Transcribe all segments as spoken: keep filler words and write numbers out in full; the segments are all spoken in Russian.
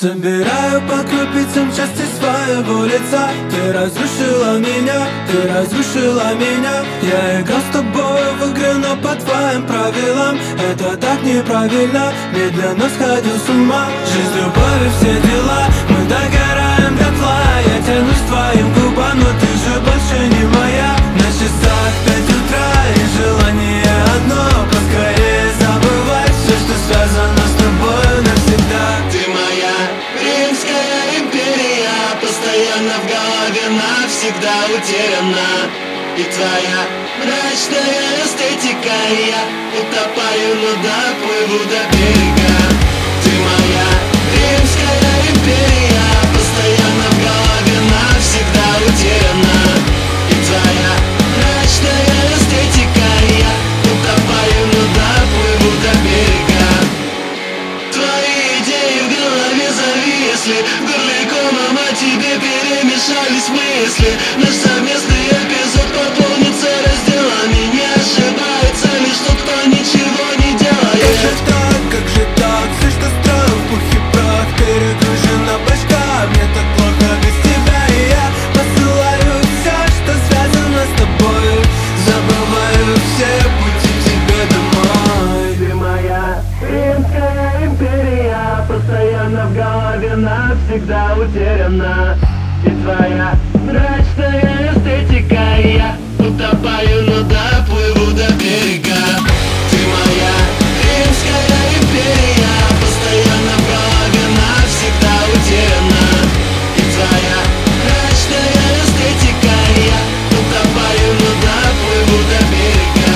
Собираю по крупицам части своего лица. Ты разрушила меня, ты разрушила меня. Я играл с тобой в игры, но по твоим правилам. Это так неправильно, медленно сходил с ума. Жизнь, любовь и все дела, мы догораем дотла. Я тянусь к твоим губам, но ты же больше не моя. На часах пять утра и желание одно: поскорее забывать все, что связано с тобой навсегда. Ты моя Римская империя, постоянно в голове, навсегда утеряна. И твоя мрачная эстетика, я утопаю, но доплыву до берега. Ты моя Римская империя, постоянно в голове, навсегда утеряна. И твоя мрачная эстетика, я утопаю, но доплыву до берега. Твои идеи в голове зависли, горликом о тебе перемешались мысли. Наш совместный эпизод пополнится разделами. Не ошибается лишь тот, кто ничего не делает. Как же так, как же так, все, что строил в пух и прах, перегружена башка, мне так плохо без тебя. И я посылаю все, что связано с тобой, забываю все пути к тебе домой. Ты моя Римская империя, постоянно в голове, навсегда утеряна. И твоя мрачная эстетика, я утопаю, но доплыву до берега. Ты моя Римская империя, постоянно в голове, навсегда утеряна. И твоя мрачная эстетика, я утопаю, но доплыву до берега.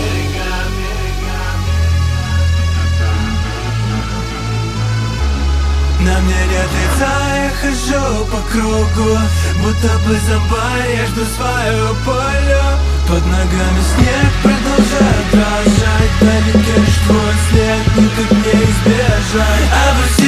На мне нет лица, я хожу по кругу, будто бы зомбарь, я жду свое поле. Под ногами снег продолжает дрожать, вдалеке ж твой след, никак не избежать. А вы все